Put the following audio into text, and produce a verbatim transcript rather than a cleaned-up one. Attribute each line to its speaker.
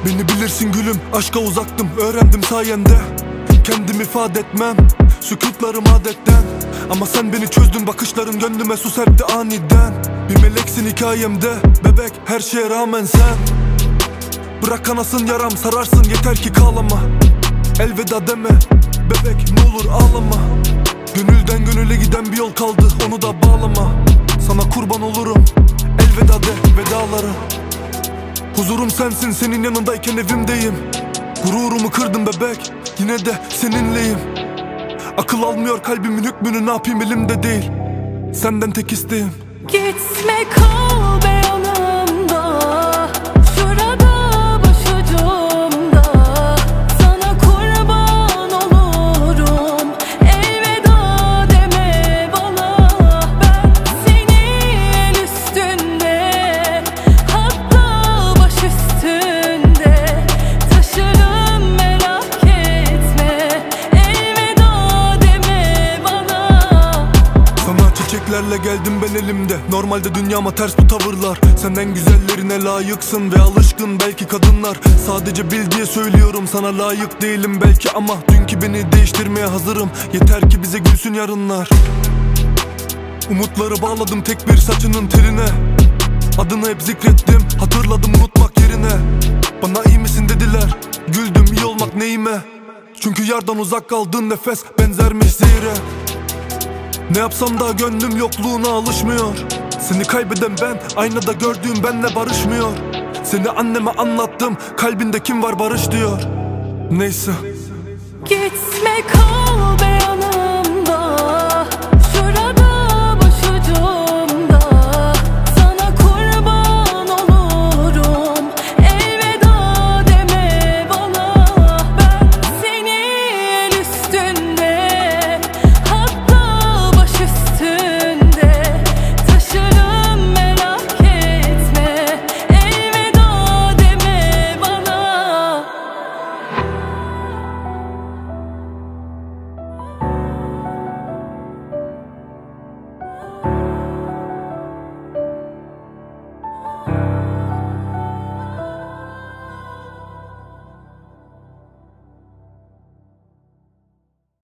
Speaker 1: Beni bilirsin gülüm, aşka uzaktım, öğrendim sayende. Kendimi ifade etmem, sükutlarım adetten. Ama sen beni çözdün, bakışların gönlüme su serpti aniden. Bir meleksin hikayemde, bebek her şeye rağmen sen. Bırak kanasın yaram, sararsın yeter ki kağlama. Elveda deme, bebek ne olur ağlama. Gönülden gönüle giden bir yol kaldı, onu da bağlama. Sana kurban olurum, elveda de vedalara. Huzurum sensin, senin yanındayken evimdeyim. Gururumu kırdın bebek, yine de seninleyim. Akıl almıyor kalbimin hükmünü, ne yapayım elimde değil. Senden tek isteğim
Speaker 2: gitme, kal be yanımda, şurada başucumda. Sana kurban olurum, elveda deme bana. Ben seni el üstünde, hatta baş üstünde taşırım, merak etme. Elveda deme bana.
Speaker 1: Sana çiçeklerle geldim ben elimde. Normalde dünyama ters bu tavırlar. Senden güzellerine layıksın ve alışkın belki kadınlar. Sadece bil diye söylüyorum, sana layık değilim belki. Ama dünkü beni değiştirmeye hazırım, yeter ki bize gülsün yarınlar. Umutları bağladım tek bir saçının teline. Adını hep zikrettim, hatırladım unutmak yerine. Bana iyi misin dediler, güldüm iyi olmak neyime. Çünkü yardan uzak kaldığın nefes benzermiş zehire. Ne yapsam da gönlüm yokluğuna alışmıyor. Seni kaybeden ben, aynada gördüğüm benle barışmıyor. Seni anneme anlattım, kalbinde kim var barış diyor. Neyse.
Speaker 2: Gitme, kal be yanımda.